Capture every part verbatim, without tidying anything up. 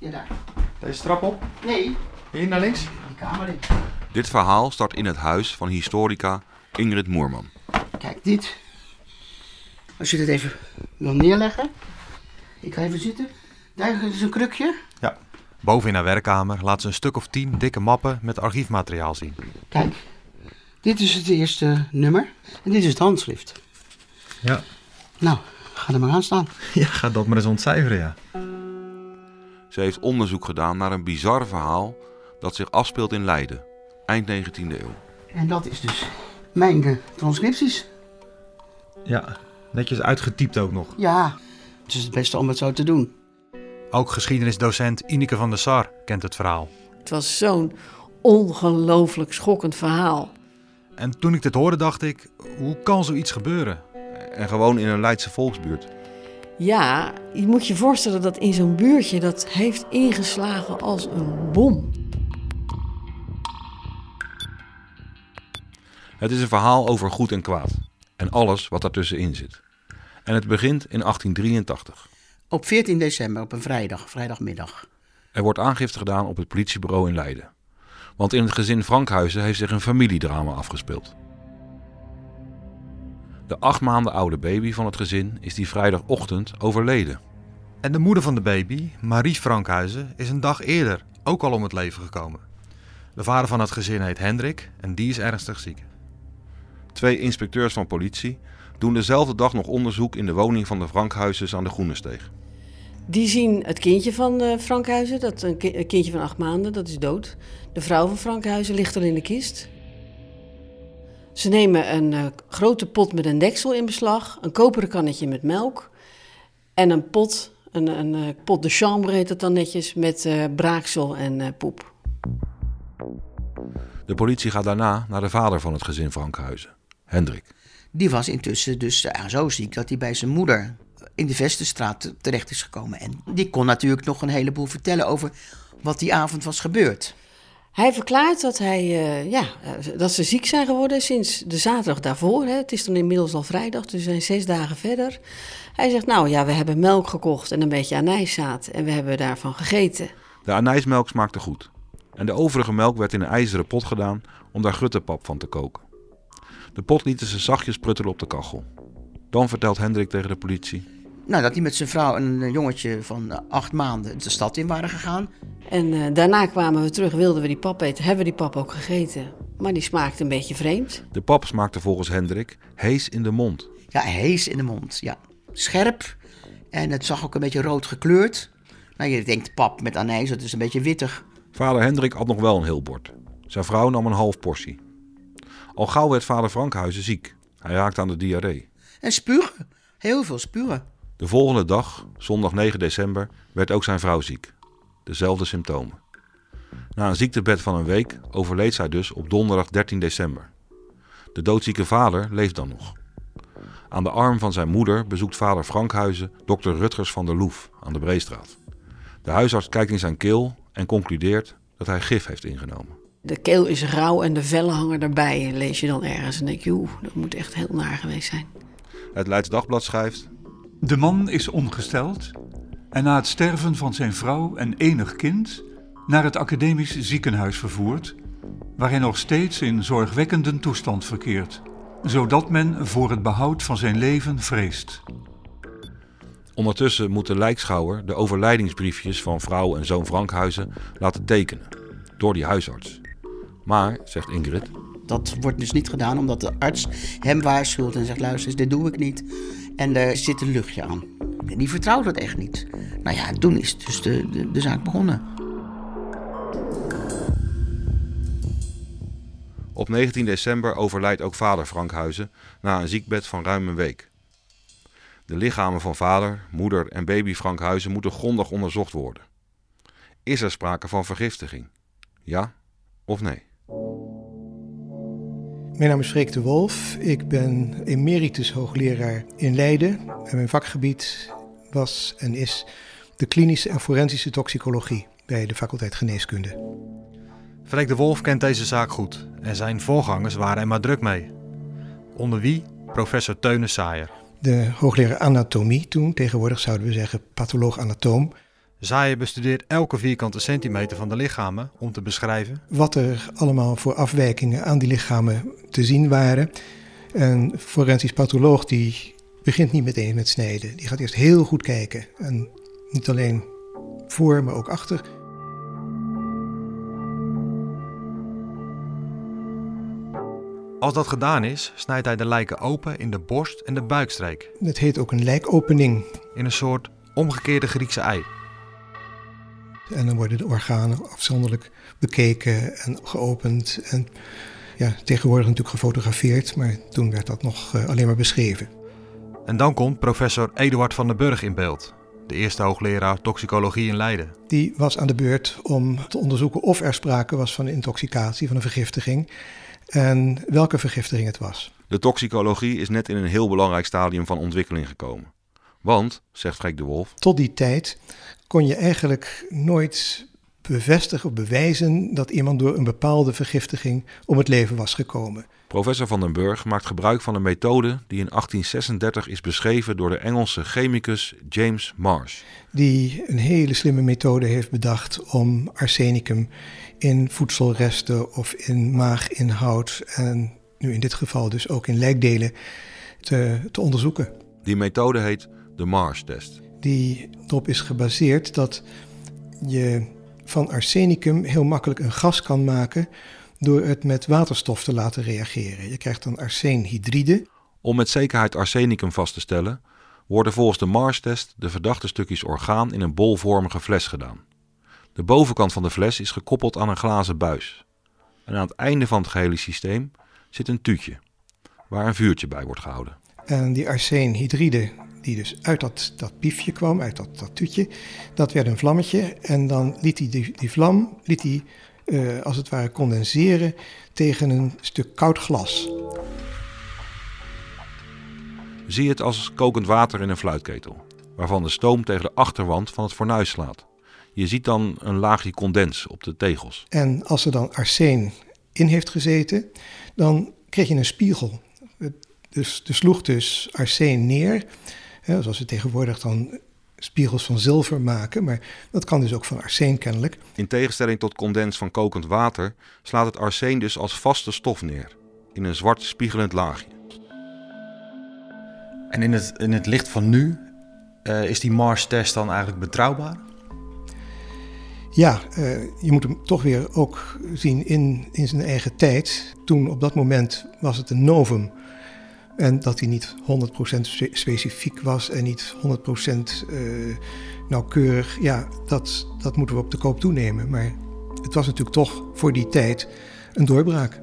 Ja, daar. Deze trap op? Nee. Hier naar links? Die kamer in. Dit verhaal start in het huis van historica Ingrid Moerman. Kijk, dit. Als je dit even wil neerleggen. Ik ga even zitten. Daar is een krukje. Ja. Boven in haar werkkamer laat ze een stuk of tien dikke mappen met archiefmateriaal zien. Kijk, dit is het eerste nummer. En dit is het handschrift. Ja. Nou, ga er maar aan staan. Ja, ga dat maar eens ontcijferen, ja. Ze heeft onderzoek gedaan naar een bizar verhaal dat zich afspeelt in Leiden, eind negentiende eeuw. En dat is dus mijn de transcripties. Ja, netjes uitgetypt ook nog. Ja, het is het beste om het zo te doen. Ook geschiedenisdocent Ineke van der Sar kent het verhaal. Het was zo'n ongelooflijk schokkend verhaal. En toen ik dit hoorde dacht ik, hoe kan zoiets gebeuren? En gewoon in een Leidse volksbuurt. Ja, je moet je voorstellen dat in zo'n buurtje dat heeft ingeslagen als een bom. Het is een verhaal over goed en kwaad. En alles wat daartussenin zit. En het begint in achttien drieëntachtig. Op veertien december, op een vrijdag, vrijdagmiddag. Er wordt aangifte gedaan op het politiebureau in Leiden. Want in het gezin Frankhuizen heeft zich een familiedrama afgespeeld. De acht maanden oude baby van het gezin is die vrijdagochtend overleden. En de moeder van de baby, Marie Frankhuizen, is een dag eerder ook al om het leven gekomen. De vader van het gezin heet Hendrik en die is ernstig ziek. Twee inspecteurs van politie doen dezelfde dag nog onderzoek in de woning van de Frankhuizens aan de Groenesteeg. Die zien het kindje van uh, Frankhuizen, dat een, ki- een kindje van acht maanden, dat is dood. De vrouw van Frankhuizen ligt al in de kist. Ze nemen een uh, grote pot met een deksel in beslag, een koperen kannetje met melk en een pot, een, een uh, pot de chambre heet het dan netjes, met uh, braaksel en uh, poep. De politie gaat daarna naar de vader van het gezin Frankhuizen, Hendrik. Die was intussen dus uh, zo ziek dat hij bij zijn moeder in de Vestenstraat terecht is gekomen. En die kon natuurlijk nog een heleboel vertellen over wat die avond was gebeurd. Hij verklaart dat, hij, uh, ja, uh, dat ze ziek zijn geworden sinds de zaterdag daarvoor. Hè. Het is dan inmiddels al vrijdag, dus we zijn zes dagen verder. Hij zegt, nou ja, we hebben melk gekocht en een beetje anijszaad en we hebben daarvan gegeten. De anijsmelk smaakte goed. En de overige melk werd in een ijzeren pot gedaan om daar gruttepap van te koken. De pot lieten ze zachtjes pruttelen op de kachel. Dan vertelt Hendrik tegen de politie. Nou, dat hij met zijn vrouw en een jongetje van uh, acht maanden de stad in waren gegaan. En uh, daarna kwamen we terug, wilden we die pap eten, hebben we die pap ook gegeten. Maar die smaakte een beetje vreemd. De pap smaakte volgens Hendrik hees in de mond. Ja, hees in de mond, ja. Scherp. En het zag ook een beetje rood gekleurd. Nou, je denkt pap met anijs, dat is een beetje wittig. Vader Hendrik had nog wel een heel bord. Zijn vrouw nam een half portie. Al gauw werd vader Frankhuizen ziek. Hij raakte aan de diarree. En spugen. Heel veel spugen. De volgende dag, zondag negen december, werd ook zijn vrouw ziek. Dezelfde symptomen. Na een ziektebed van een week overleed zij dus op donderdag dertien december. De doodzieke vader leeft dan nog. Aan de arm van zijn moeder bezoekt vader Frankhuizen dokter Rutgers van der Loef aan de Breestraat. De huisarts kijkt in zijn keel en concludeert dat hij gif heeft ingenomen. De keel is rauw en de vellen hangen erbij, lees je dan ergens. En denk je, oeh, dat moet echt heel naar geweest zijn. Het Leids Dagblad schrijft: De man is ongesteld en na het sterven van zijn vrouw en enig kind naar het academisch ziekenhuis vervoerd, waar hij nog steeds in zorgwekkende toestand verkeert, zodat men voor het behoud van zijn leven vreest. Ondertussen moet de lijkschouwer de overlijdingsbriefjes van vrouw en zoon Frankhuizen laten tekenen, door die huisarts. Maar, zegt Ingrid, Dat wordt dus niet gedaan omdat de arts hem waarschuwt en zegt, luister eens, dit doe ik niet. En er zit een luchtje aan. En die vertrouwt dat echt niet. Nou ja, toen is dus de, de, de zaak begonnen. op negentien december overlijdt ook vader Frankhuizen na een ziekbed van ruim een week. De lichamen van vader, moeder en baby Frankhuizen moeten grondig onderzocht worden. Is er sprake van vergiftiging? Ja of nee? Mijn naam is Freek de Wolf. Ik ben emeritus hoogleraar in Leiden. En mijn vakgebied was en is de klinische en forensische toxicologie bij de faculteit Geneeskunde. Freek de Wolf kent deze zaak goed en zijn voorgangers waren er maar druk mee. Onder wie professor Teunus Saaier. De hoogleraar anatomie toen, tegenwoordig zouden we zeggen patholoog-anatoom. Zaaien bestudeert elke vierkante centimeter van de lichamen om te beschrijven wat er allemaal voor afwijkingen aan die lichamen te zien waren. Een forensisch patholoog die begint niet meteen met snijden. Die gaat eerst heel goed kijken. En niet alleen voor, maar ook achter. Als dat gedaan is, snijdt hij de lijken open in de borst en de buikstreek. Het heet ook een lijkopening. In een soort omgekeerde Griekse ei. En dan worden de organen afzonderlijk bekeken en geopend. En ja, tegenwoordig natuurlijk gefotografeerd, maar toen werd dat nog uh, alleen maar beschreven. En dan komt professor Eduard van den Burg in beeld. De eerste hoogleraar toxicologie in Leiden. Die was aan de beurt om te onderzoeken of er sprake was van een intoxicatie, van een vergiftiging. En welke vergiftiging het was. De toxicologie is net in een heel belangrijk stadium van ontwikkeling gekomen. Want, zegt Freek de Wolf, tot die tijd kon je eigenlijk nooit bevestigen of bewijzen dat iemand door een bepaalde vergiftiging om het leven was gekomen. Professor Van den Burg maakt gebruik van een methode die in achttien zesendertig is beschreven door de Engelse chemicus James Marsh. Die een hele slimme methode heeft bedacht om arsenicum in voedselresten of in maaginhoud en nu in dit geval dus ook in lijkdelen te, te onderzoeken. Die methode heet de Marsh-test. Die erop is gebaseerd dat je van arsenicum heel makkelijk een gas kan maken door het met waterstof te laten reageren. Je krijgt dan arseenhydride. Om met zekerheid arsenicum vast te stellen, worden volgens de Marsh-test de verdachte stukjes orgaan in een bolvormige fles gedaan. De bovenkant van de fles is gekoppeld aan een glazen buis. En aan het einde van het gehele systeem zit een tuutje, waar een vuurtje bij wordt gehouden. En die arseenhydride, die dus uit dat, dat piefje kwam, uit dat, dat tuutje, dat werd een vlammetje. En dan liet hij die, die vlam, liet hij, uh, als het ware condenseren tegen een stuk koud glas. Zie het als kokend water in een fluitketel, waarvan de stoom tegen de achterwand van het fornuis slaat. Je ziet dan een laagje condens op de tegels. En als er dan arseen in heeft gezeten, dan kreeg je een spiegel. Dus er sloeg dus arseen neer, hè, zoals we tegenwoordig dan spiegels van zilver maken, maar dat kan dus ook van arseen kennelijk. In tegenstelling tot condens van kokend water slaat het arseen dus als vaste stof neer, in een zwart spiegelend laagje. En in het, in het licht van nu, uh, is die Marsh-test dan eigenlijk betrouwbaar? Ja, uh, je moet hem toch weer ook zien in, in zijn eigen tijd. Toen op dat moment was het een novum. En dat hij niet honderd procent specifiek was en niet honderd procent uh, nauwkeurig. Ja, dat, dat moeten we op de koop toenemen. Maar het was natuurlijk toch voor die tijd een doorbraak.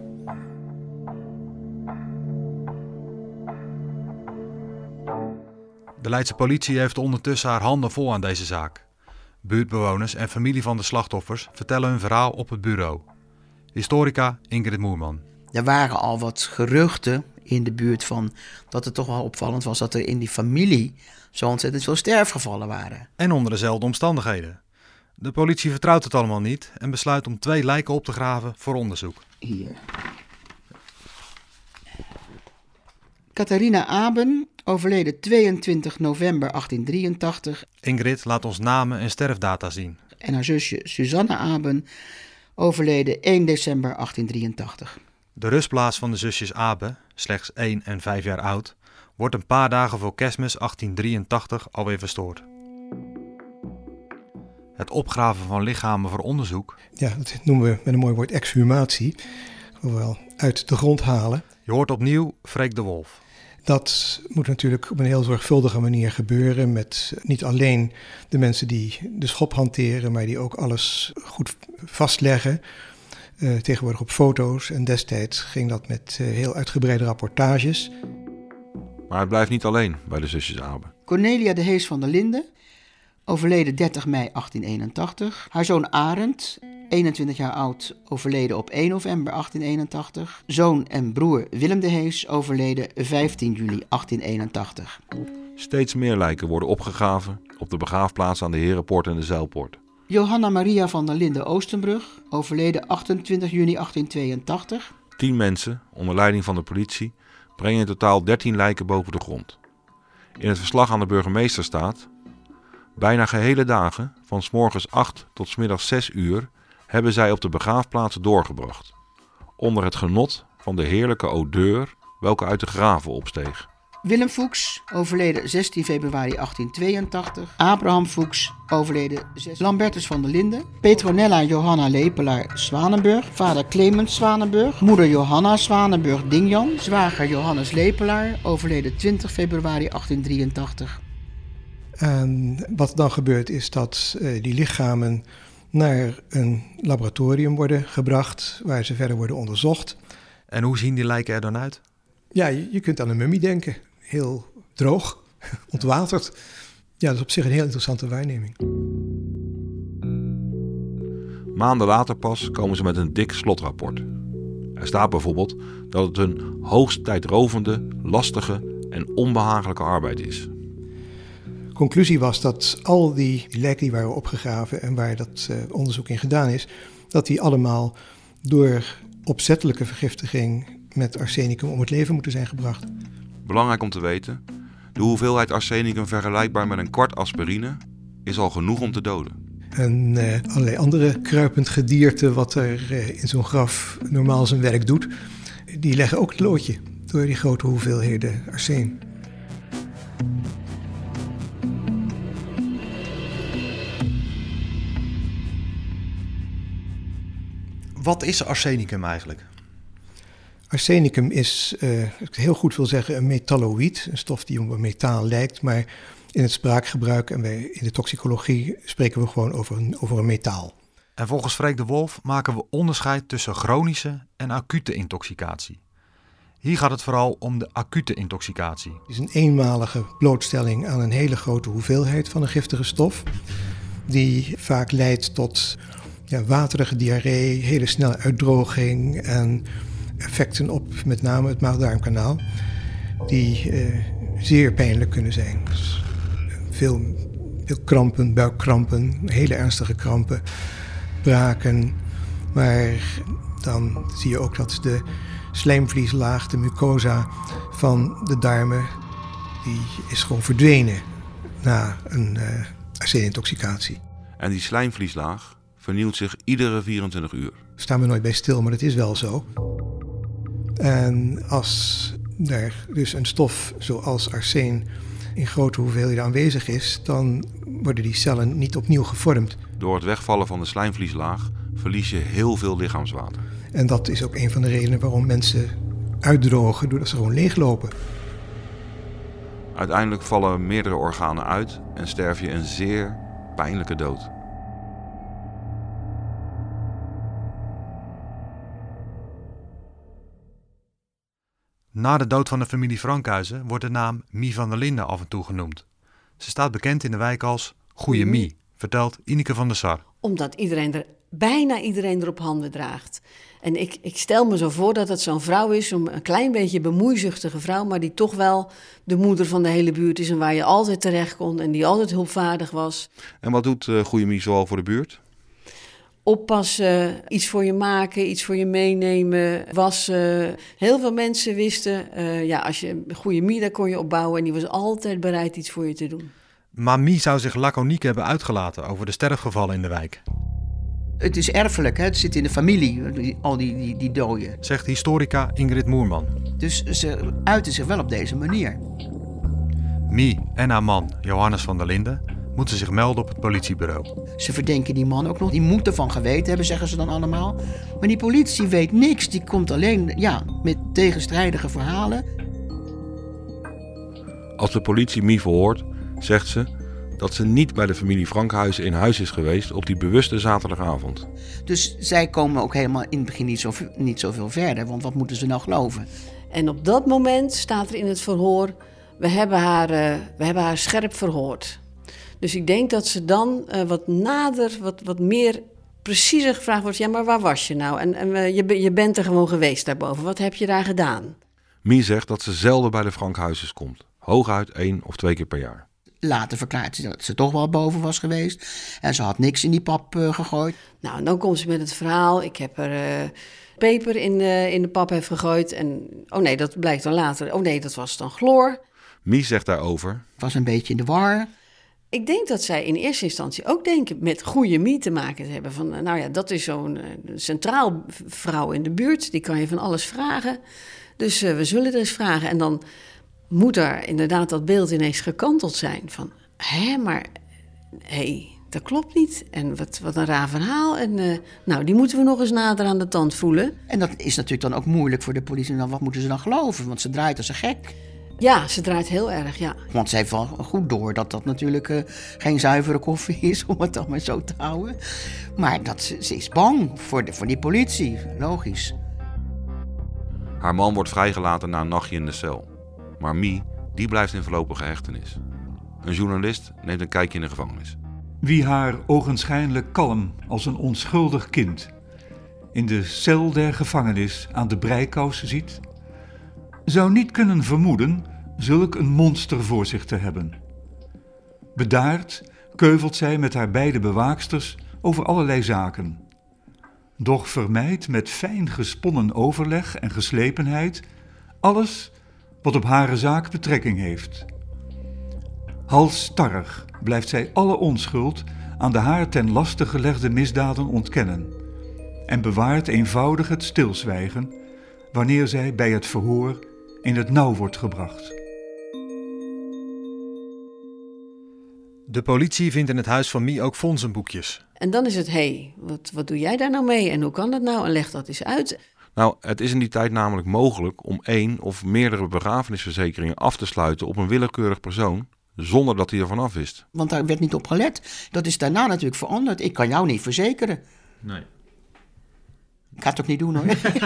De Leidse politie heeft ondertussen haar handen vol aan deze zaak. Buurtbewoners en familie van de slachtoffers vertellen hun verhaal op het bureau. Historica Ingrid Moerman. Er waren al wat geruchten in de buurt van dat het toch wel opvallend was dat er in die familie zo ontzettend veel sterfgevallen waren. En onder dezelfde omstandigheden. De politie vertrouwt het allemaal niet en besluit om twee lijken op te graven voor onderzoek. Hier. Catharina Aben, overleden tweeëntwintig november achttien drieëntachtig. Ingrid laat ons namen en sterfdata zien. En haar zusje Suzanne Aben, overleden één december achttien drieëntachtig. De rustplaats van de zusjes Aben, slechts één en vijf jaar oud, wordt een paar dagen voor Kerstmis achttien drieëntachtig alweer verstoord. Het opgraven van lichamen voor onderzoek. Ja, dat noemen we met een mooi woord exhumatie. Ofwel uit de grond halen. Je hoort opnieuw Freek de Wolf. Dat moet natuurlijk op een heel zorgvuldige manier gebeuren met niet alleen de mensen die de schop hanteren, maar die ook alles goed vastleggen. Uh, tegenwoordig op foto's en destijds ging dat met uh, heel uitgebreide rapportages. Maar het blijft niet alleen bij de zusjes Aben. Cornelia de Hees van der Linden, overleden dertig mei achttien eenentachtig. Haar zoon Arend, eenentwintig jaar oud, overleden op één november achttien eenentachtig. Zoon en broer Willem de Hees, overleden vijftien juli achttien eenentachtig. Steeds meer lijken worden opgegraven op de begraafplaats aan de Herenpoort en de Zijlpoort. Johanna Maria van der Linden Oostenbrug, overleden achtentwintig juni achttien tweeëntachtig. Tien mensen, onder leiding van de politie, brengen in totaal dertien lijken boven de grond. In het verslag aan de burgemeester staat: Bijna gehele dagen, van 's morgens acht tot 's middags zes uur, hebben zij op de begraafplaats doorgebracht. Onder het genot van de heerlijke odeur welke uit de graven opsteeg. Willem Fuchs, overleden zestien februari achttienhonderdtweeëntachtig. Abraham Fuchs, overleden zes. Lambertus van der Linden. Petronella Johanna Lepelaar Zwanenburg. Vader Clemens Zwanenburg. Moeder Johanna Zwanenburg Dingjan. Zwager Johannes Lepelaar, overleden twintig februari achttienhonderddrieëntachtig. En wat dan gebeurt is dat uh, die lichamen naar een laboratorium worden gebracht, waar ze verder worden onderzocht. En hoe zien die lijken er dan uit? Ja, je, je kunt aan een mummie denken. Heel droog, ontwaterd. Ja, dat is op zich een heel interessante waarneming. Maanden later pas komen ze met een dik slotrapport. Er staat bijvoorbeeld dat het een hoogst tijdrovende, lastige en onbehagelijke arbeid is. Conclusie was dat al die lijken die waren opgegraven en waar dat uh, onderzoek in gedaan is, dat die allemaal door opzettelijke vergiftiging met arsenicum om het leven moeten zijn gebracht. Belangrijk om te weten, de hoeveelheid arsenicum vergelijkbaar met een kwart aspirine is al genoeg om te doden. En uh, allerlei andere kruipend gedierte wat er uh, in zo'n graf normaal zijn werk doet, die leggen ook het loodje door die grote hoeveelheden arsen. Wat is arsenicum eigenlijk? Arsenicum is, uh, ik heel goed wil zeggen, een metalloïd, een stof die op een metaal lijkt, maar in het spraakgebruik en bij, in de toxicologie spreken we gewoon over een, over een metaal. En volgens Freek de Wolf maken we onderscheid tussen chronische en acute intoxicatie. Hier gaat het vooral om de acute intoxicatie. Het is een eenmalige blootstelling aan een hele grote hoeveelheid van een giftige stof, die vaak leidt tot ja, waterige diarree, hele snelle uitdroging en effecten op met name het maag-darmkanaal, die uh, zeer pijnlijk kunnen zijn. Dus veel, veel krampen, buikkrampen, hele ernstige krampen, braken. Maar dan zie je ook dat de slijmvlieslaag, de mucosa van de darmen, die is gewoon verdwenen na een uh, arsenintoxicatie. En die slijmvlieslaag vernieuwt zich iedere vierentwintig uur. Daar staan we nooit bij stil, maar dat is wel zo. En als er dus een stof zoals arsen in grote hoeveelheden aanwezig is, dan worden die cellen niet opnieuw gevormd. Door het wegvallen van de slijmvlieslaag verlies je heel veel lichaamswater. En dat is ook een van de redenen waarom mensen uitdrogen, doordat ze gewoon leeglopen. Uiteindelijk vallen meerdere organen uit en sterf je een zeer pijnlijke dood. Na de dood van de familie Frankhuizen wordt de naam Mie van der Linden af en toe genoemd. Ze staat bekend in de wijk als Goeie Mie, vertelt Ineke van der Sar. Omdat iedereen er, bijna iedereen er op handen draagt. En ik, ik stel me zo voor dat het zo'n vrouw is, een klein beetje bemoeizuchtige vrouw, maar die toch wel de moeder van de hele buurt is en waar je altijd terecht kon en die altijd hulpvaardig was. En wat doet uh, Goeie Mie zoal voor de buurt? Oppassen, iets voor je maken, iets voor je meenemen, wassen. Heel veel mensen wisten, uh, ja, als je een goede Mie, daar kon je opbouwen en die was altijd bereid iets voor je te doen. Maar Mie zou zich laconiek hebben uitgelaten over de sterfgevallen in de wijk. Het is erfelijk, hè? Het zit in de familie, al die, die, die doden. Zegt historica Ingrid Moerman. Dus ze uiten zich wel op deze manier. Mie en haar man, Johannes van der Linden, moeten zich melden op het politiebureau. Ze verdenken die man ook nog. Die moet ervan geweten hebben, zeggen ze dan allemaal. Maar die politie weet niks. Die komt alleen ja, met tegenstrijdige verhalen. Als de politie Mie verhoort, zegt ze dat ze niet bij de familie Frankhuizen in huis is geweest op die bewuste zaterdagavond. Dus zij komen ook helemaal in het begin niet, zo, niet zoveel verder. Want wat moeten ze nou geloven? En op dat moment staat er in het verhoor, we hebben haar, uh, we hebben haar scherp verhoord. Dus ik denk dat ze dan uh, wat nader, wat, wat meer preciezer gevraagd wordt. Ja, maar waar was je nou? En, en uh, je, je bent er gewoon geweest daarboven. Wat heb je daar gedaan? Mie zegt dat ze zelden bij de Frankhuizens komt. Hooguit één of twee keer per jaar. Later verklaart ze dat ze toch wel boven was geweest. En ze had niks in die pap uh, gegooid. Nou, en dan komt ze met het verhaal. Ik heb er uh, peper in, uh, in de pap heeft gegooid. En oh nee, dat blijkt dan later. Oh nee, dat was dan chloor. Mie zegt daarover. Het was een beetje in de war. Ik denk dat zij in eerste instantie ook denken met goede Mie te maken te hebben. Van, nou ja, dat is zo'n uh, centraal vrouw in de buurt, die kan je van alles vragen. Dus uh, we zullen er eens vragen. En dan moet er inderdaad dat beeld ineens gekanteld zijn. Van, hé, maar hé, hey, dat klopt niet. En wat, wat een raar verhaal. En uh, nou, die moeten we nog eens nader aan de tand voelen. En dat is natuurlijk dan ook moeilijk voor de politie. Dan, wat moeten ze dan geloven? Want ze draait als een gek. Ja, ze draait heel erg, ja. Want ze heeft wel goed door dat dat natuurlijk uh, geen zuivere koffie is, om het dan maar zo te houden. Maar dat ze, ze is bang voor, de, voor die politie, logisch. Haar man wordt vrijgelaten na een nachtje in de cel. Maar Mie, die blijft in voorlopige hechtenis. Een journalist neemt een kijkje in de gevangenis. Wie haar ogenschijnlijk kalm als een onschuldig kind in de cel der gevangenis aan de breikous ziet, zou niet kunnen vermoeden zulk een monster voor zich te hebben. Bedaard keuvelt zij met haar beide bewaaksters over allerlei zaken. Doch vermijdt met fijn gesponnen overleg en geslepenheid alles wat op hare zaak betrekking heeft. Halsstarrig blijft zij alle onschuld aan de haar ten laste gelegde misdaden ontkennen en bewaart eenvoudig het stilzwijgen wanneer zij bij het verhoor in het nauw wordt gebracht. De politie vindt in het huis van Mie ook fondsenboekjes. En dan is het, hé, hey, wat, wat doe jij daar nou mee en hoe kan dat nou? En leg dat eens uit. Nou, het is in die tijd namelijk mogelijk om één of meerdere begrafenisverzekeringen af te sluiten op een willekeurig persoon, zonder dat hij ervan af wist. Want daar werd niet op gelet. Dat is daarna natuurlijk veranderd. Ik kan jou niet verzekeren. Nee. Ik ga het ook niet doen, hoor.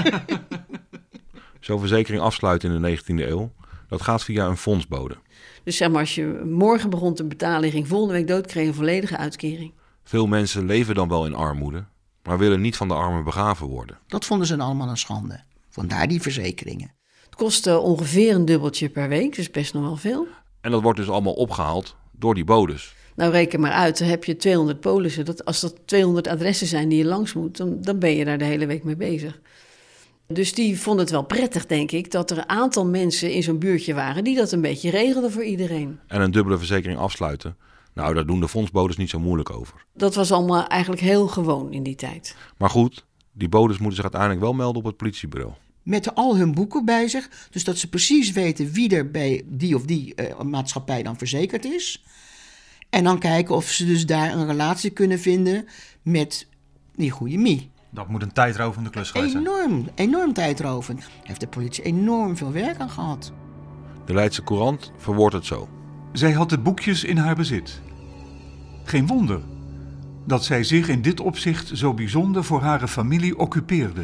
Zo'n verzekering afsluiten in de negentiende eeuw, dat gaat via een fondsbode. Dus zeg maar, als je morgen begon te betalen en ging volgende week dood, kreeg je een volledige uitkering. Veel mensen leven dan wel in armoede, maar willen niet van de armen begraven worden. Dat vonden ze allemaal een schande. Vandaar die verzekeringen. Het kostte ongeveer een dubbeltje per week, dus best nog wel veel. En dat wordt dus allemaal opgehaald door die bodes. Nou, reken maar uit, dan heb je tweehonderd polissen. Dat, als dat tweehonderd adressen zijn die je langs moet, dan, dan ben je daar de hele week mee bezig. Dus die vonden het wel prettig, denk ik, dat er een aantal mensen in zo'n buurtje waren die dat een beetje regelden voor iedereen. En een dubbele verzekering afsluiten, nou, daar doen de fondsbodes niet zo moeilijk over. Dat was allemaal eigenlijk heel gewoon in die tijd. Maar goed, die bodes moeten zich uiteindelijk wel melden op het politiebureau. Met al hun boeken bij zich, dus dat ze precies weten wie er bij die of die uh, maatschappij dan verzekerd is. En dan kijken of ze dus daar een relatie kunnen vinden met die goede Mie. Dat moet een tijdrovende klus geweest zijn. Enorm, enorm tijdrovend. Daar heeft de politie enorm veel werk aan gehad. De Leidse Courant verwoordt het zo. Zij had de boekjes in haar bezit. Geen wonder dat zij zich in dit opzicht zo bijzonder voor haar familie occupeerde.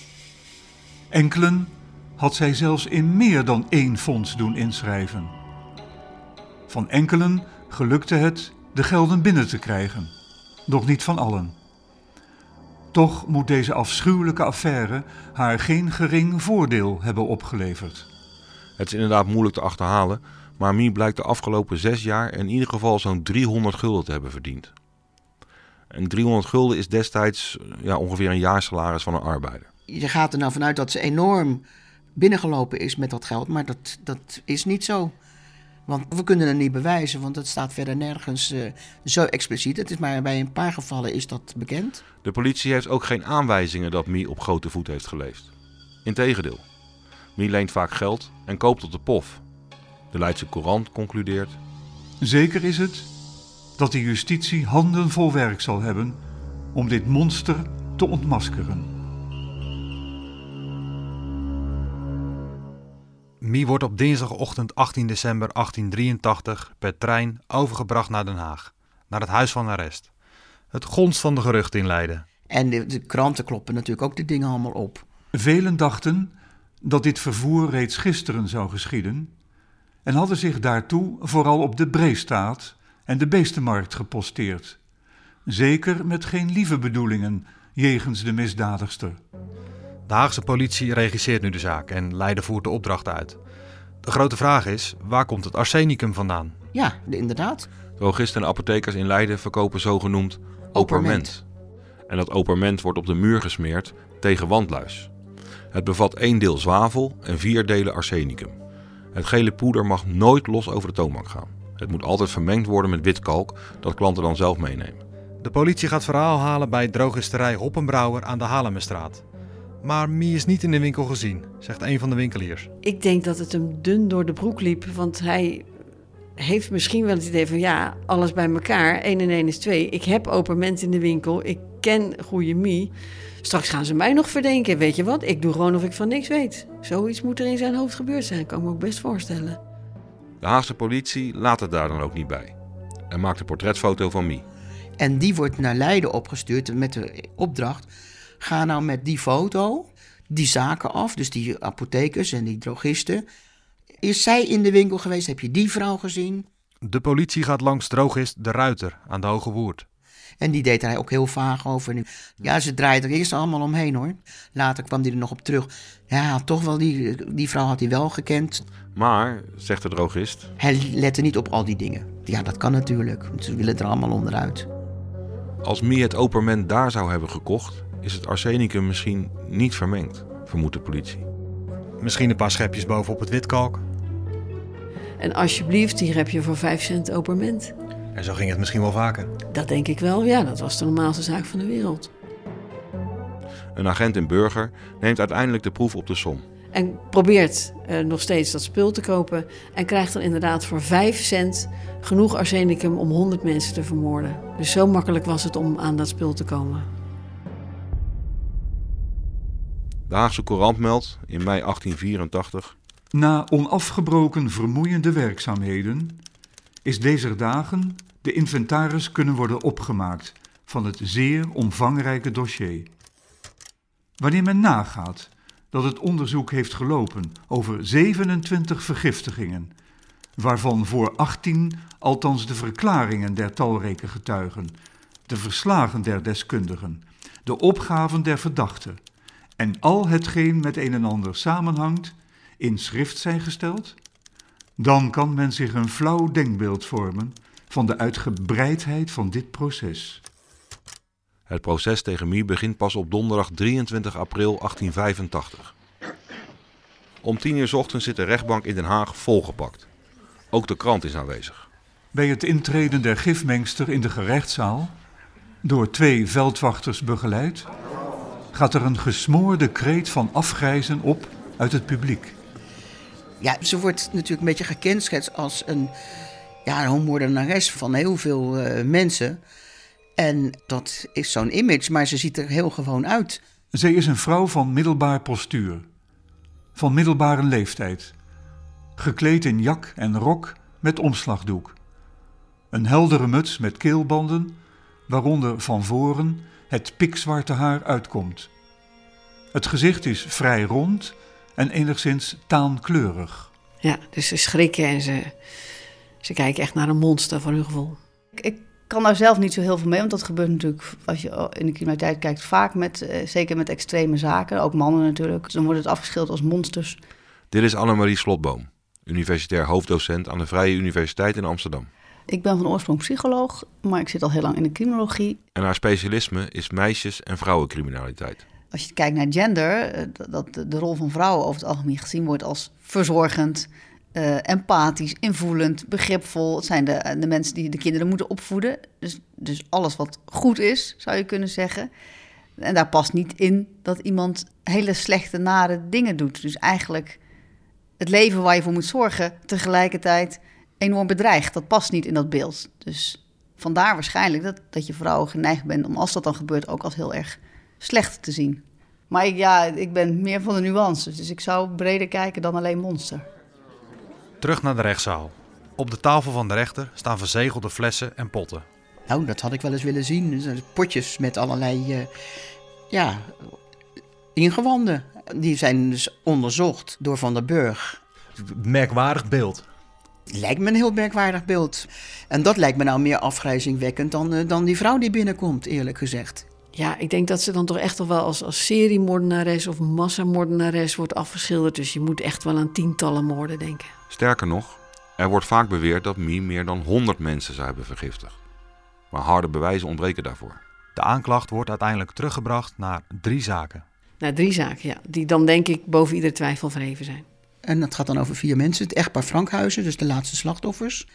Enkelen had zij zelfs in meer dan één fonds doen inschrijven. Van enkelen gelukte het de gelden binnen te krijgen, doch niet van allen. Toch moet deze afschuwelijke affaire haar geen gering voordeel hebben opgeleverd. Het is inderdaad moeilijk te achterhalen, maar Mie blijkt de afgelopen zes jaar in ieder geval zo'n driehonderd gulden te hebben verdiend. En driehonderd gulden is destijds ja, ongeveer een jaarsalaris van een arbeider. Je gaat er nou vanuit dat ze enorm binnengelopen is met dat geld, maar dat, dat is niet zo. Want we kunnen het niet bewijzen, want het staat verder nergens uh, zo expliciet. Het is maar bij een paar gevallen is dat bekend. De politie heeft ook geen aanwijzingen dat Mie op grote voet heeft geleefd. Integendeel. Mie leent vaak geld en koopt op de pof. De Leidse Courant concludeert: zeker is het dat de justitie handen vol werk zal hebben om dit monster te ontmaskeren. Mie wordt op dinsdagochtend achttien december achttien drieëntachtig per trein overgebracht naar Den Haag, naar het huis van arrest. Het gonst van de geruchten in Leiden. En de, de kranten kloppen natuurlijk ook de dingen allemaal op. Velen dachten dat dit vervoer reeds gisteren zou geschieden en hadden zich daartoe vooral op de Breestaat en de Beestenmarkt geposteerd. Zeker met geen lieve bedoelingen jegens de misdadigster. De Haagse politie regisseert nu de zaak en Leiden voert de opdracht uit. De grote vraag is, waar komt het arsenicum vandaan? Ja, inderdaad. Drogisten en apothekers in Leiden verkopen zogenoemd operment. En dat operment wordt op de muur gesmeerd tegen wandluis. Het bevat één deel zwavel en vier delen arsenicum. Het gele poeder mag nooit los over de toonbank gaan. Het moet altijd vermengd worden met witkalk dat klanten dan zelf meenemen. De politie gaat verhaal halen bij drogisterij Hoppenbrouwer aan de Haarlemmerstraat. Maar Mie is niet in de winkel gezien, zegt een van de winkeliers. Ik denk dat het hem dun door de broek liep, want hij heeft misschien wel het idee van ja, alles bij elkaar, één en één is twee. Ik heb operment in de winkel, ik ken goede Mie. Straks gaan ze mij nog verdenken, weet je wat? Ik doe gewoon of ik van niks weet. Zoiets moet er in zijn hoofd gebeurd zijn, kan ik me ook best voorstellen. De Haagse politie laat het daar dan ook niet bij en maakt een portretfoto van Mie. En die wordt naar Leiden opgestuurd met de opdracht: ga nou met die foto die zaken af, dus die apothekers en die drogisten. Is zij in de winkel geweest? Heb je die vrouw gezien? De politie gaat langs drogist De Ruiter aan de Hoge Woerd. En die deed hij ook heel vaag over. Ja, ze draaide er eerst allemaal omheen hoor. Later kwam hij er nog op terug. Ja, toch wel, die, die vrouw had hij wel gekend. Maar, zegt de drogist, Hij lette niet op al die dingen. Ja, dat kan natuurlijk. Want ze willen er allemaal onderuit. als Mie het operment daar zou hebben gekocht, is het arsenicum misschien niet vermengd, vermoedt de politie. Misschien een paar schepjes bovenop het witkalk. En alsjeblieft, hier heb je voor vijf cent operment. En zo ging het misschien wel vaker. Dat denk ik wel, ja, dat was de normaalste zaak van de wereld. Een agent in Burger neemt uiteindelijk de proef op de som. En probeert uh, nog steeds dat spul te kopen en krijgt dan inderdaad voor vijf cent genoeg arsenicum om honderd mensen te vermoorden. Dus zo makkelijk was het om aan dat spul te komen. De Haagse Courant meldt in mei achttien vierentachtig... Na onafgebroken vermoeiende werkzaamheden is deze dagen de inventaris kunnen worden opgemaakt van het zeer omvangrijke dossier. Wanneer men nagaat dat het onderzoek heeft gelopen over zevenentwintig vergiftigingen, waarvan voor achttien althans de verklaringen der talrijke getuigen, de verslagen der deskundigen, de opgaven der verdachten en al hetgeen met een en ander samenhangt, in schrift zijn gesteld, dan kan men zich een flauw denkbeeld vormen van de uitgebreidheid van dit proces. Het proces tegen Mie begint pas op donderdag drieëntwintig april achttien vijfentachtig. Om tien uur 's ochtends zit de rechtbank in Den Haag volgepakt. Ook de krant is aanwezig. Bij het intreden der gifmengster in de gerechtszaal, door twee veldwachters begeleid, gaat er een gesmoorde kreet van afgrijzen op uit het publiek. Ja, ze wordt natuurlijk een beetje gekenschetst als een, ja, een homoordenares van heel veel uh, mensen. En dat is zo'n image, maar ze ziet er heel gewoon uit. Zij is een vrouw van middelbaar postuur, van middelbare leeftijd, gekleed in jak en rok met omslagdoek. Een heldere muts met keelbanden, waaronder van voren het pikzwarte haar uitkomt. Het gezicht is vrij rond en enigszins taankleurig. Ja, dus ze schrikken en ze, ze kijken echt naar een monster voor hun gevoel. Ik, ik kan daar zelf niet zo heel veel mee, want dat gebeurt natuurlijk, als je in de criminaliteit kijkt, vaak met, uh, zeker met extreme zaken, ook mannen natuurlijk. Dus dan wordt het afgeschilderd als monsters. Dit is Annemarie Slotboom, universitair hoofddocent aan de Vrije Universiteit in Amsterdam. Ik ben van oorsprong psycholoog, maar ik zit al heel lang in de criminologie. En haar specialisme is meisjes- en vrouwencriminaliteit. Als je kijkt naar gender, dat de rol van vrouwen over het algemeen gezien wordt als verzorgend, uh, empathisch, invoelend, begripvol. Het zijn de, de mensen die de kinderen moeten opvoeden. Dus, dus alles wat goed is, zou je kunnen zeggen. En daar past niet in dat iemand hele slechte, nare dingen doet. Dus eigenlijk het leven waar je voor moet zorgen tegelijkertijd enorm bedreigt. Dat past niet in dat beeld. Dus vandaar waarschijnlijk dat, dat je vrouwen geneigd bent om, als dat dan gebeurt, ook als heel erg slecht te zien. Maar ik, ja, ik ben meer van de nuances, dus ik zou breder kijken dan alleen monster. Terug naar de rechtszaal. Op de tafel van de rechter staan verzegelde flessen en potten. Nou, dat had ik wel eens willen zien. Potjes met allerlei uh, ja, ingewanden. Die zijn dus onderzocht door Van der Burg. Merkwaardig beeld. Lijkt me een heel merkwaardig beeld. En dat lijkt me nou meer afgrijzingwekkend dan, uh, dan die vrouw die binnenkomt, eerlijk gezegd. Ja, ik denk dat ze dan toch echt wel als, als seriemoordenares of massamoordenares wordt afgeschilderd. Dus je moet echt wel aan tientallen moorden denken. Sterker nog, er wordt vaak beweerd dat Mie meer dan honderd mensen zou hebben vergiftigd. Maar harde bewijzen ontbreken daarvoor. De aanklacht wordt uiteindelijk teruggebracht naar drie zaken. Nou, drie zaken, ja. Die dan denk ik boven iedere twijfel verheven zijn. En dat gaat dan over vier mensen. Het echtpaar Frankhuizen, dus de laatste slachtoffers.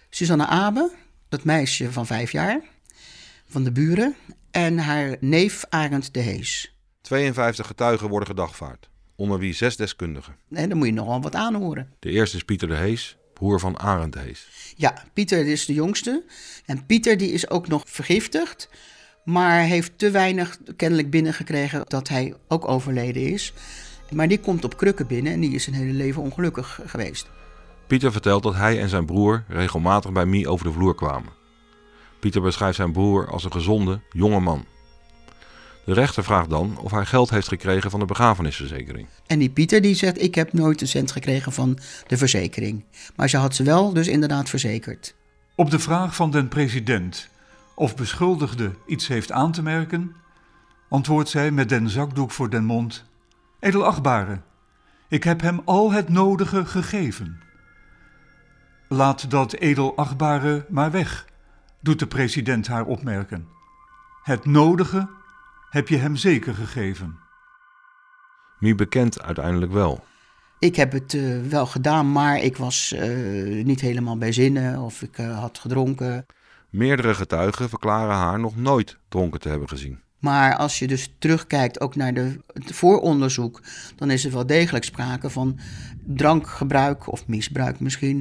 Susanne Abe, dat meisje van vijf jaar, van de buren, en haar neef Arend de Hees. tweeënvijftig getuigen worden gedagvaard, onder wie zes deskundigen. En dan moet je nogal wat aanhoren. De eerste is Pieter de Hees, broer van Arend de Hees. Ja, Pieter is de jongste. En Pieter die is ook nog vergiftigd, maar heeft te weinig kennelijk binnengekregen dat hij ook overleden is. Maar die komt op krukken binnen en die is zijn hele leven ongelukkig geweest. Pieter vertelt dat hij en zijn broer regelmatig bij Mie over de vloer kwamen. Pieter beschrijft zijn broer als een gezonde, jonge man. De rechter vraagt dan of hij geld heeft gekregen van de begrafenisverzekering. En die Pieter die zegt, ik heb nooit een cent gekregen van de verzekering. Maar ze had ze wel dus inderdaad verzekerd. Op de vraag van den president of beschuldigde iets heeft aan te merken, antwoordt zij met den zakdoek voor den mond: edelachtbare, ik heb hem al het nodige gegeven. Laat dat edelachtbare maar weg, doet de president haar opmerken. Het nodige heb je hem zeker gegeven. Mie bekent uiteindelijk wel. Ik heb het uh, wel gedaan, maar ik was uh, niet helemaal bij zinnen of ik uh, had gedronken. Meerdere getuigen verklaren haar nog nooit dronken te hebben gezien. Maar als je dus terugkijkt ook naar de, het vooronderzoek, dan is er wel degelijk sprake van drankgebruik of misbruik misschien.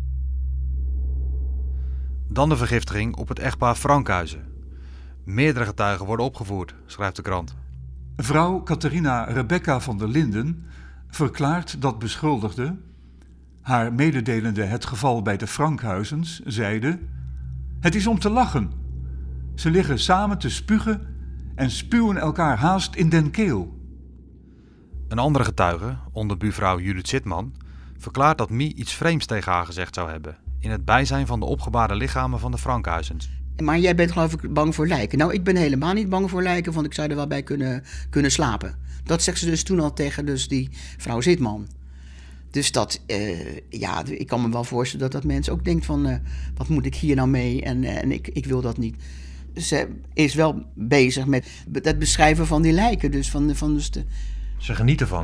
Dan de vergiftiging op het echtpaar Frankhuizen. Meerdere getuigen worden opgevoerd, schrijft de krant. Vrouw Catharina Rebecca van der Linden verklaart dat beschuldigde, haar mededelende het geval bij de Frankhuizens, zeide: het is om te lachen. Ze liggen samen te spugen en spuwen elkaar haast in den keel. Een andere getuige, onderbuurvrouw Judith Zitman, verklaart dat Mie iets vreemds tegen haar gezegd zou hebben in het bijzijn van de opgebaarde lichamen van de Frankhuizens. Maar jij bent geloof ik bang voor lijken. Nou, ik ben helemaal niet bang voor lijken, want ik zou er wel bij kunnen, kunnen slapen. Dat zegt ze dus toen al tegen dus die vrouw Zitman. Dus dat, uh, ja, ik kan me wel voorstellen dat dat mensen ook denkt van, uh, wat moet ik hier nou mee en, uh, en ik, ik wil dat niet. Ze is wel bezig met het beschrijven van die lijken. Dus van, van dus de... Ze genieten ervan.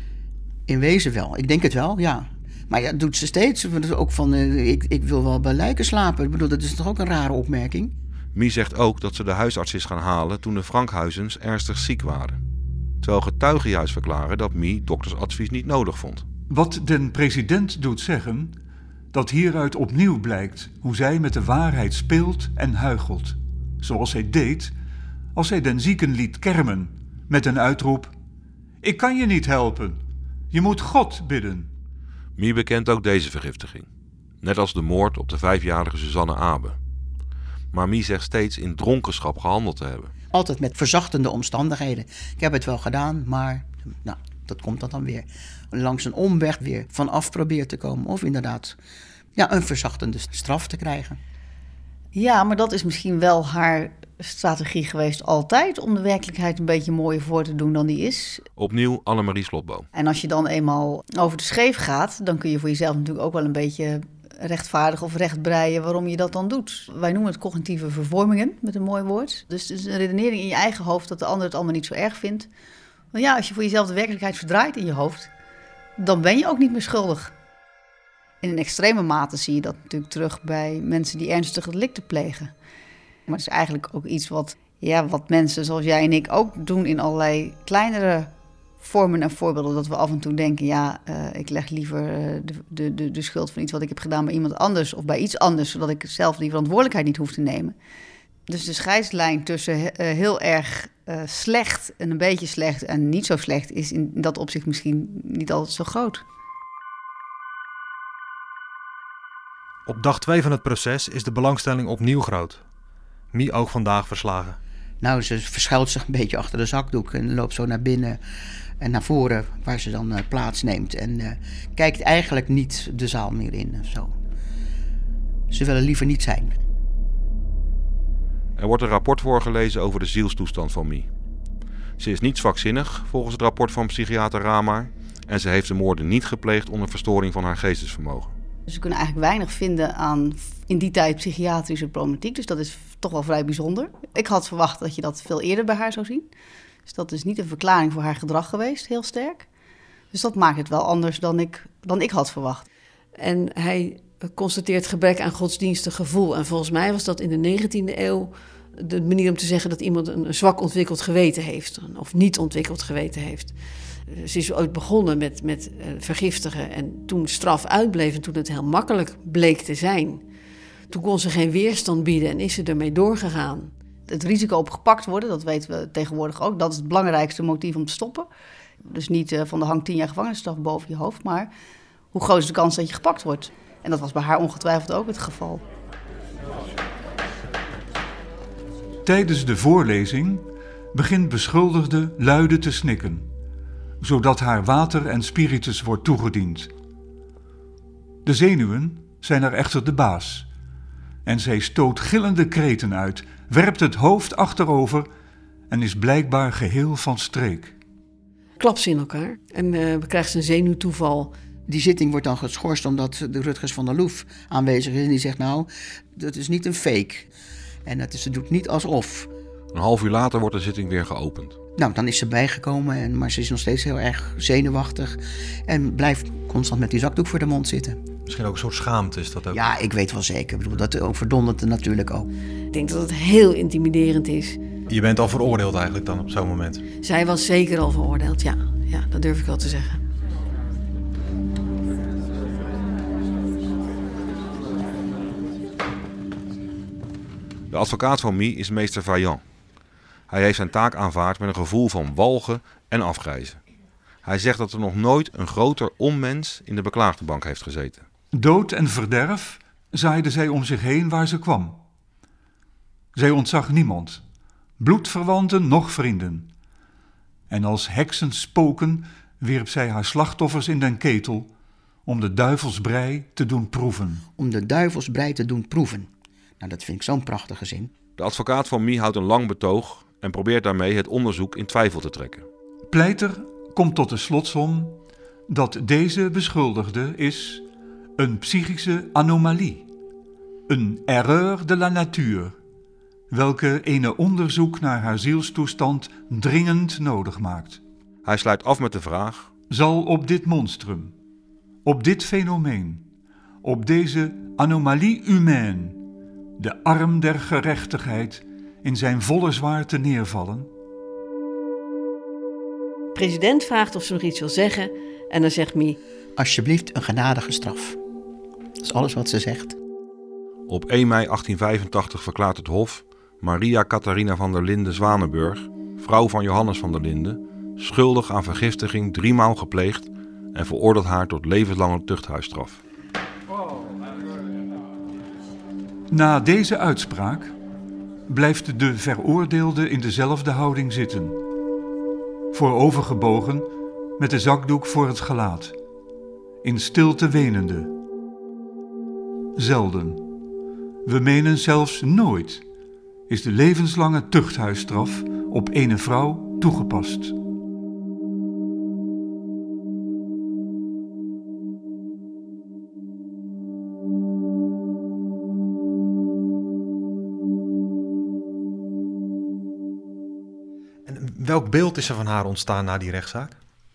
In wezen wel, ik denk het wel, ja. Maar ja, dat doet ze steeds. Ook van, uh, ik, ik wil wel bij lijken slapen. Ik bedoel, dat is toch ook een rare opmerking? Mie zegt ook dat ze de huisarts is gaan halen toen de Frankhuizens ernstig ziek waren. Terwijl getuigen juist verklaren dat Mie doktersadvies niet nodig vond. Wat den president doet zeggen, dat hieruit opnieuw blijkt hoe zij met de waarheid speelt en huichelt. Zoals zij deed als zij den zieken liet kermen met een uitroep: ik kan je niet helpen, je moet God bidden. Mie bekent ook deze vergiftiging, net als de moord op de vijfjarige Susanne Abe. Maar Mie zegt steeds in dronkenschap gehandeld te hebben. Altijd met verzachtende omstandigheden. Ik heb het wel gedaan, maar nou, dat komt dan, dan weer. Langs een omweg weer vanaf probeert te komen. Of inderdaad ja, een verzachtende straf te krijgen. Ja, maar dat is misschien wel haar strategie geweest altijd, om de werkelijkheid een beetje mooier voor te doen dan die is. Opnieuw Annemarie Slotboom. En als je dan eenmaal over de scheef gaat, dan kun je voor jezelf natuurlijk ook wel een beetje rechtvaardig of rechtbreien waarom je dat dan doet. Wij noemen het cognitieve vervormingen, met een mooi woord. Dus het is een redenering in je eigen hoofd dat de ander het allemaal niet zo erg vindt. Maar ja, als je voor jezelf de werkelijkheid verdraait in je hoofd, dan ben je ook niet meer schuldig. In een extreme mate zie je dat natuurlijk terug bij mensen die ernstige delicten plegen. Maar het is eigenlijk ook iets wat, ja, wat mensen zoals jij en ik ook doen in allerlei kleinere vormen en voorbeelden. Dat we af en toe denken, ja, uh, ik leg liever de, de, de, de schuld van iets wat ik heb gedaan bij iemand anders of bij iets anders, zodat ik zelf die verantwoordelijkheid niet hoef te nemen. Dus de scheidslijn tussen uh, heel erg uh, slecht en een beetje slecht en niet zo slecht is in dat opzicht misschien niet altijd zo groot. Op dag twee van het proces is de belangstelling opnieuw groot. Mie ook vandaag verslagen. Nou, ze verschuilt zich een beetje achter de zakdoek en loopt zo naar binnen en naar voren, waar ze dan uh, plaatsneemt. En uh, kijkt eigenlijk niet de zaal meer in of zo. Ze willen liever niet zijn. Er wordt een rapport voorgelezen over de zielstoestand van Mie. Ze is niet zwakzinnig, volgens het rapport van psychiater Ramaar, en ze heeft de moorden niet gepleegd onder verstoring van haar geestesvermogen. Dus we kunnen eigenlijk weinig vinden aan in die tijd psychiatrische problematiek. Dus dat is toch wel vrij bijzonder. Ik had verwacht dat je dat veel eerder bij haar zou zien. Dus dat is niet een verklaring voor haar gedrag geweest, heel sterk. Dus dat maakt het wel anders dan ik, dan ik had verwacht. En hij constateert gebrek aan godsdienstig gevoel. En volgens mij was dat in de negentiende eeuw de manier om te zeggen dat iemand een, een zwak ontwikkeld geweten heeft. Of niet ontwikkeld geweten heeft. Ze is ooit begonnen met, met uh, vergiftigen en toen straf uitbleef en toen het heel makkelijk bleek te zijn. Toen kon ze geen weerstand bieden en is ze ermee doorgegaan. Het risico op gepakt worden, dat weten we tegenwoordig ook. Dat is het belangrijkste motief om te stoppen. Dus niet uh, van de hang tien jaar gevangenisstraf boven je hoofd, maar hoe groot is de kans dat je gepakt wordt? En dat was bij haar ongetwijfeld ook het geval. Tijdens de voorlezing begint beschuldigde luide te snikken, zodat haar water en spiritus wordt toegediend. De zenuwen zijn er echter de baas en zij stoot gillende kreten uit, werpt het hoofd achterover en is blijkbaar geheel van streek. Klapt ze in elkaar en uh, krijgt ze een zenuwtoeval. Die zitting wordt dan geschorst omdat de Rutgers van der Loef aanwezig is. En die zegt nou, dat is niet een fake. En het is, ze doet niet alsof. Een half uur later wordt de zitting weer geopend. Nou, dan is ze bijgekomen, en, maar ze is nog steeds heel erg zenuwachtig. En blijft constant met die zakdoek voor de mond zitten. Misschien ook een soort schaamte is dat ook? Ja, ik weet wel zeker. Ik bedoel, dat overdondert het natuurlijk ook. Ik denk dat het heel intimiderend is. Je bent al veroordeeld eigenlijk dan op zo'n moment? Zij was zeker al veroordeeld, ja. Ja, dat durf ik wel te zeggen. De advocaat van Mie is meester Vaillant. Hij heeft zijn taak aanvaard met een gevoel van walgen en afgrijzen. Hij zegt dat er nog nooit een groter onmens in de beklaagde bank heeft gezeten. Dood en verderf zaaide zij om zich heen waar ze kwam. Zij ontzag niemand, bloedverwanten noch vrienden. En als heksenspoken wierp zij haar slachtoffers in den ketel om de duivelsbrei te doen proeven. Om de duivelsbrei te doen proeven. Nou, dat vind ik zo'n prachtige zin. De advocaat van Mie houdt een lang betoog en probeert daarmee het onderzoek in twijfel te trekken. Pleiter komt tot de slotsom dat deze beschuldigde is een psychische anomalie, een erreur de la nature, welke ene onderzoek naar haar zielstoestand dringend nodig maakt. Hij sluit af met de vraag: zal op dit monstrum, op dit fenomeen, op deze anomalie humaine, de arm der gerechtigheid in zijn volle zwaarte neervallen? De president vraagt of ze nog iets wil zeggen en dan zegt Mie: alsjeblieft een genadige straf. Dat is alles wat ze zegt. Op één mei achttien vijfentachtig verklaart het Hof Maria Catharina van der Linden Zwanenburg, vrouw van Johannes van der Linden, schuldig aan vergiftiging driemaal gepleegd en veroordeelt haar tot levenslange tuchthuisstraf. Na deze uitspraak blijft de veroordeelde in dezelfde houding zitten, voorovergebogen met de zakdoek voor het gelaat, in stilte wenende. Zelden, we menen zelfs nooit, is de levenslange tuchthuisstraf op ene vrouw toegepast. Welk beeld is er van haar ontstaan na die rechtszaak?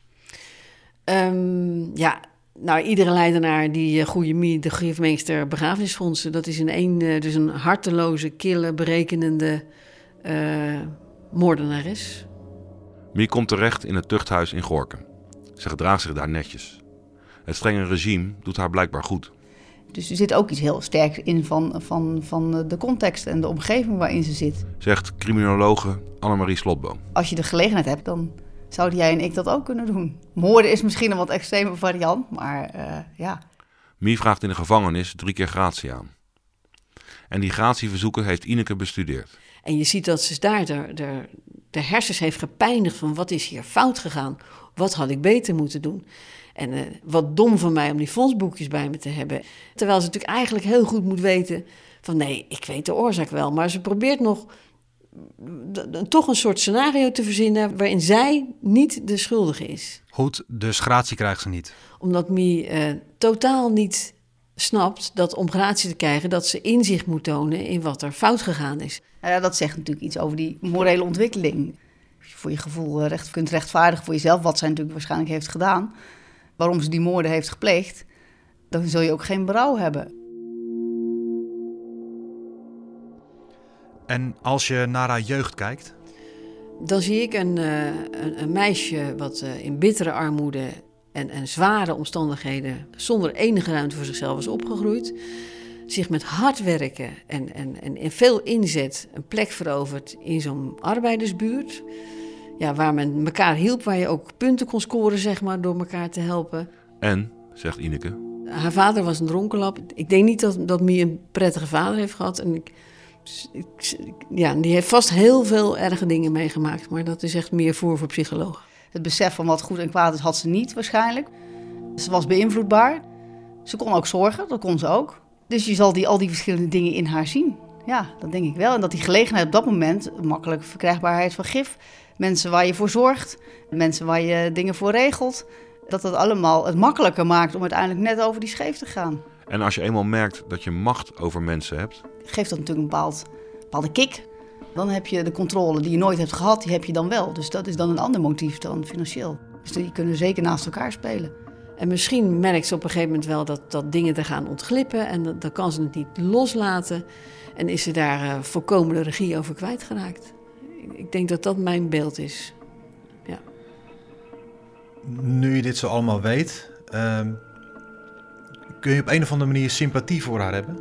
Um, ja, nou, iedere leidenaar die uh, goede Mie, de griefmeester begrafenisfondsen, dat is in één, uh, dus een harteloze, kille, berekenende uh, moordenares. Mie komt terecht in het tuchthuis in Gorinchem. Ze gedraagt zich daar netjes. Het strenge regime doet haar blijkbaar goed. Dus er zit ook iets heel sterks in van, van, van de context en de omgeving waarin ze zit. Zegt criminologe Annemarie Slotboom. Als je de gelegenheid hebt, dan zouden jij en ik dat ook kunnen doen. Moorden is misschien een wat extreme variant, maar uh, ja. Mie vraagt in de gevangenis drie keer gratie aan. En die gratieverzoeken heeft Ineke bestudeerd. En je ziet dat ze daar de, de, de hersens heeft gepijnigd van wat is hier fout gegaan? Wat had ik beter moeten doen? En uh, wat dom van mij om die fondsboekjes bij me te hebben. Terwijl ze natuurlijk eigenlijk heel goed moet weten van nee, ik weet de oorzaak wel. Maar ze probeert nog d- d- toch een soort scenario te verzinnen waarin zij niet de schuldige is. Goed, dus gratie krijgt ze niet. Omdat Mie uh, totaal niet snapt dat om gratie te krijgen dat ze inzicht moet tonen in wat er fout gegaan is. Nou ja, dat zegt natuurlijk iets over die morele ontwikkeling. Als je voor je gevoel recht, kunt rechtvaardigen voor jezelf wat zij natuurlijk waarschijnlijk heeft gedaan, waarom ze die moorden heeft gepleegd, dan zul je ook geen berouw hebben. En als je naar haar jeugd kijkt? Dan zie ik een, uh, een, een meisje wat uh, in bittere armoede en, en zware omstandigheden, zonder enige ruimte voor zichzelf is opgegroeid, zich met hard werken en, en, en, en veel inzet een plek verovert in zo'n arbeidersbuurt. Ja, waar men elkaar hielp, waar je ook punten kon scoren, zeg maar, door elkaar te helpen. En, zegt Ineke, haar vader was een dronkenlap. Ik denk niet dat, dat Mie een prettige vader heeft gehad. En ik, ik, ja, die heeft vast heel veel erge dingen meegemaakt. Maar dat is echt meer voor voor psychologen. Het besef van wat goed en kwaad is had ze niet waarschijnlijk. Ze was beïnvloedbaar. Ze kon ook zorgen, dat kon ze ook. Dus je zal die, al die verschillende dingen in haar zien. Ja, dat denk ik wel. En dat die gelegenheid op dat moment, makkelijk verkrijgbaarheid van gif, mensen waar je voor zorgt, mensen waar je dingen voor regelt, dat dat allemaal het makkelijker maakt om uiteindelijk net over die scheef te gaan. En als je eenmaal merkt dat je macht over mensen hebt, geeft dat natuurlijk een bepaald, bepaalde kick. Dan heb je de controle die je nooit hebt gehad, die heb je dan wel. Dus dat is dan een ander motief dan financieel. Dus die kunnen zeker naast elkaar spelen. En misschien merkt ze op een gegeven moment wel dat, dat dingen er gaan ontglippen en dan kan ze het niet loslaten. En is ze daar uh, volkomen de regie over kwijtgeraakt. Ik denk dat dat mijn beeld is. Ja. Nu je dit zo allemaal weet, uh, kun je op een of andere manier sympathie voor haar hebben?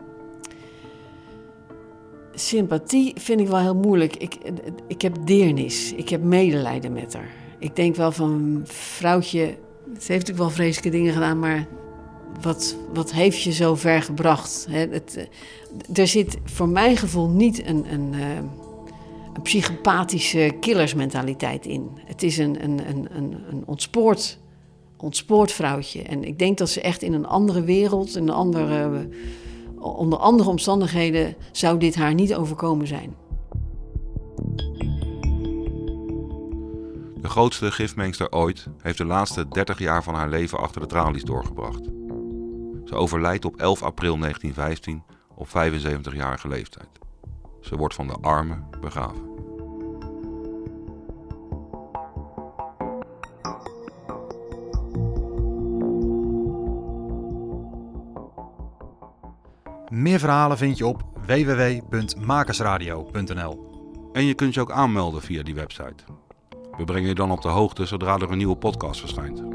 Sympathie vind ik wel heel moeilijk. Ik, ik heb deernis, ik heb medelijden met haar. Ik denk wel van, vrouwtje, ze heeft natuurlijk wel vreselijke dingen gedaan, maar wat, wat heeft je zo ver gebracht? Hè? Het, er zit voor mijn gevoel niet een, een, een psychopathische killersmentaliteit in. Het is een, een, een, een, een ontspoord, ontspoord vrouwtje. En ik denk dat ze echt in een andere wereld, in een andere, onder andere omstandigheden, zou dit haar niet overkomen zijn. De grootste gifmengster ooit heeft de laatste dertig jaar van haar leven achter de tralies doorgebracht. Ze overlijdt op elf april negentien vijftien op vijfenzeventigjarige leeftijd. Ze wordt van de armen begraven. Meer verhalen vind je op w w w punt makersradio punt n l. En je kunt je ook aanmelden via die website. We brengen je dan op de hoogte zodra er een nieuwe podcast verschijnt.